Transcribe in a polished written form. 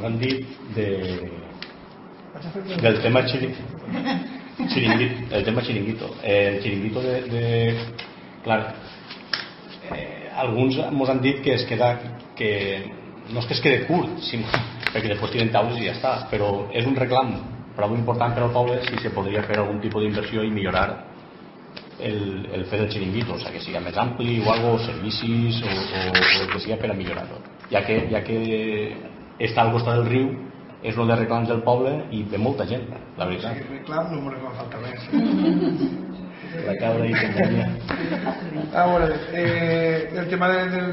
mos han dit del tema chiringuito. El tema chiringuito. El chiringuito clar, alguns mos han dit que es queda, que no és que es quede curt, sinó perquè després tiren taules i ja està, però és un reclam prou important per al poble si se podria fer algun tipus d'inversió i millorar el fer del chiringuito, o sigui, que siga més ampli o algo, servicis o el que siga per a millorar-ho, ja que està al costat del riu, és el de reclams del poble i de molta gent, la veritat. Si reclam no m'ho falta res. La cabra i companyia. El tema del